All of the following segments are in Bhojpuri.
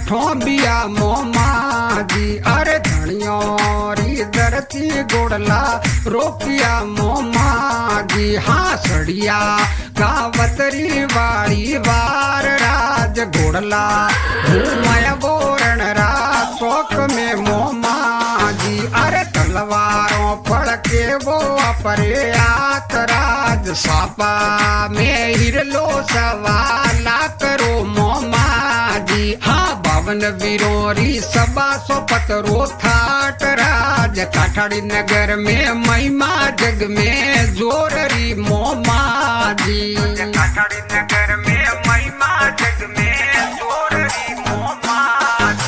ठोबिया मोमाजी अरे धनियोरी धरती गोड़ला रोकिया मोमाजी हाँ सड़िया कावतरी वाली वार राज गोड़ला घूमय बोरण रात शोक में मोमाजी अरे तलवारों पड़ के वो अपरे आत राज सापा में हिरलो सवाला करो मोमाजी हाँ बावन वीरोरी सबा सो पतरो थाट राज काठाड़ी नगर में महिमा जग में जोररी मोमाजी काठाड़ी नगर में महिमा जग में जोररी मोमाजी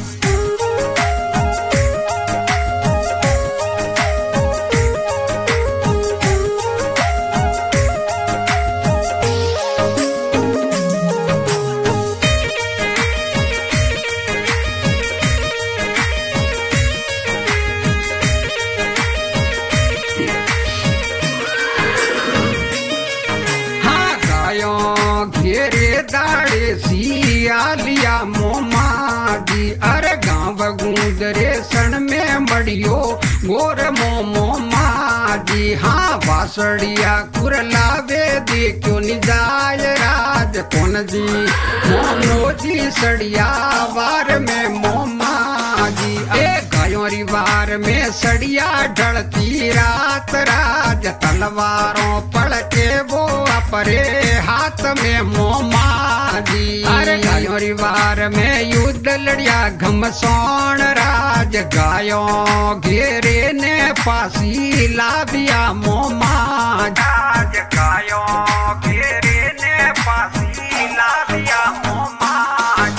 घेरे दाड़े सियालिया मोमाजी अरे गाँव गुंदरे सन में बड़ियो गोर मोमाजी हाँ बासड़िया कुरलावे देखो निजाय राज कौन जी मोमोजी सड़िया वार में मोमाजी गायोरी वार में सड़िया ढलती रात राज तलवारों पड़ के वो अपरे हाथ में मोमाजी अरे गायोरी वार में युद्ध लड़िया घमसौन राज गायों घेरे ने फांसी लाभिया मोमाज राज गायों घेरे ने फांसी लाभिया मोमाज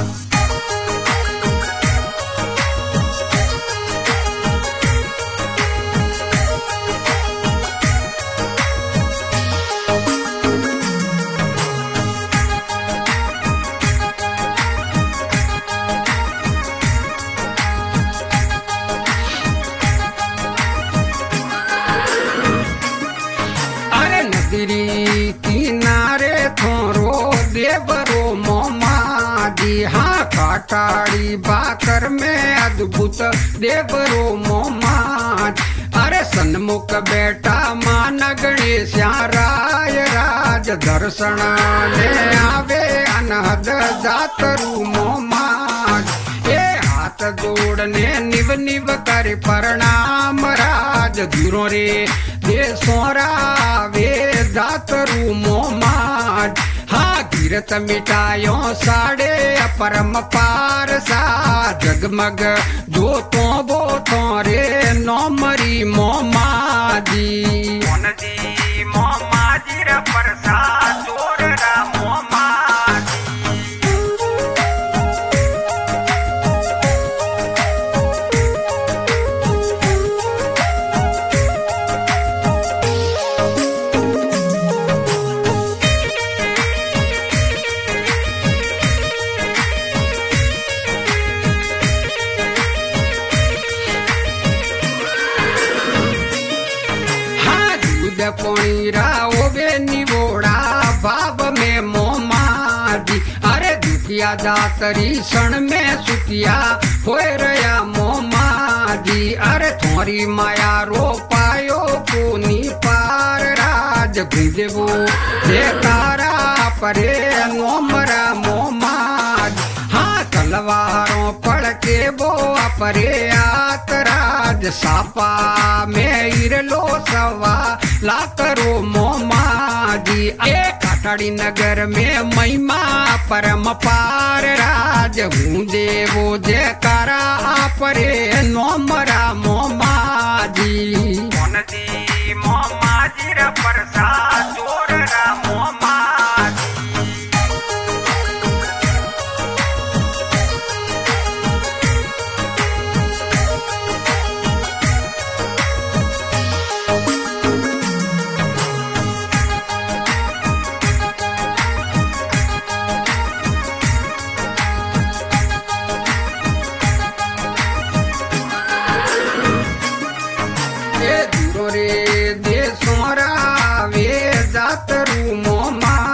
किनारे थोरो देवरो मोमाजी हाँ काटाड़ी बाकर में अद्भुत देवरो मोमाज अरे सन्मुख बेटा मान गणेश राय राज दर्शन ले आवे अनहद जातरू मोमाज हाथ जोड़ने निव निव कर प्रणाम राज दूरों रे दे सोरा वे दातरू मोमाज हाँ गिरत मिटायो साड़े अपरम पार सा जगमग जो तो रे नौमरी मोमाजी मोमाजी रा प्रसाद जोर रा मोमाजी पोईरा ओबे निवोड़ा बाब में मोमाजी अरे दुखिया दातरी क्षण में सुतिया होए रया मोमाजी अरे थोरी माया रो पायो कोनी पार राज गुंजेबो देतारा परे नोमरा मोमाज हाँ तलवारों पड़ के वो अपरे आत राज सापा में इरलो सवा ला करो मोमाजी काठाड़ी नगर में महिमा परम पार राज हूँ देवो जयकारा परे नोमरा मोमाजी मोमाजी रा प्रसाद जोर रा मोमाजी रे दे सोरा वे जातरू मोमा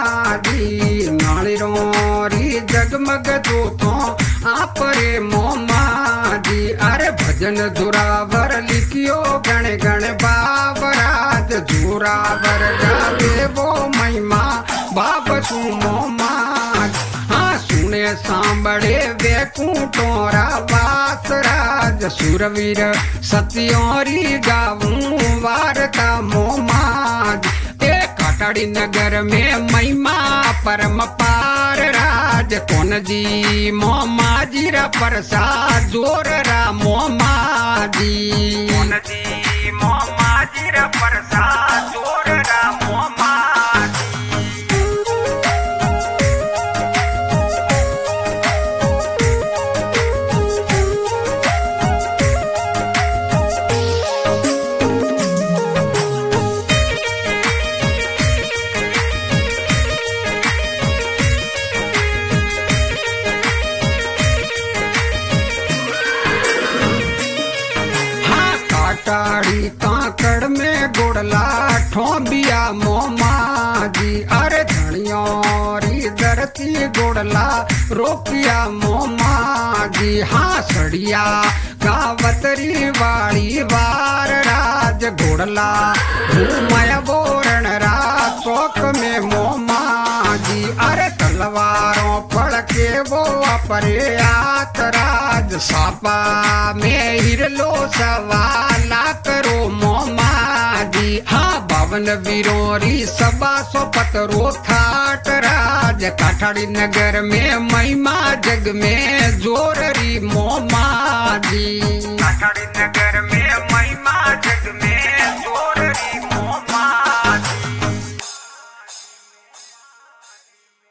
तो आप रे मोमा जी। अरे भजन जोरावर लिखियो गण गण बाबराज जोरावर गावे वो महिमा बाप सु मोमा। हाँ सुने सांबड़े वैकुंठोरा वासराज सुरवीर सत्योरी गाऊं वार्ता मोमाज। काटाड़ी नगर में महिमा परम पार राज कौन जी मोमा जीरा प्रसाद जोर रा मोमा जी। कौन जी मोमा जीरा प्रसाद जोर रा मोमा काटाड़ी काकड़ में गोड़ला ठोंबिया मोमा जी। अरे धनियोरी धरती गोड़ला रोकिया मोमा जी। हाँ सड़िया गावतरी वाली वार राज गोड़ला घूमया बोरण रात चौक में मोमा जी। अरे तलवारों पड़ के वो अपरे आत राज सापा में हिरलो सवाला करो मोमा जी। हाँ बावन वीरोरी सबा सो पतरो थाट राज काठाड़ी नगर में महिमा जग में जोररी मोमा जी। काठाड़ी नगर